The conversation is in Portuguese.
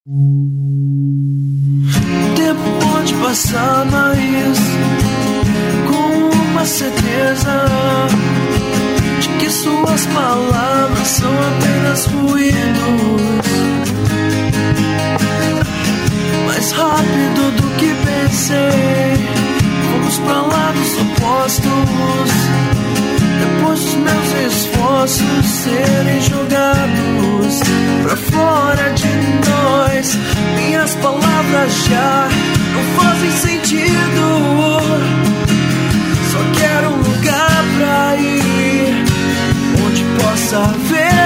O tempo pode passar, mas com uma certeza de que suas palavras são apenas ruídos. Mais rápido do que pensei, fomos pra lados opostos. Depois dos meus esforços serem jogados pra fora de nós, minhas palavras já não fazem sentido. Só quero um lugar pra ir, onde possa ver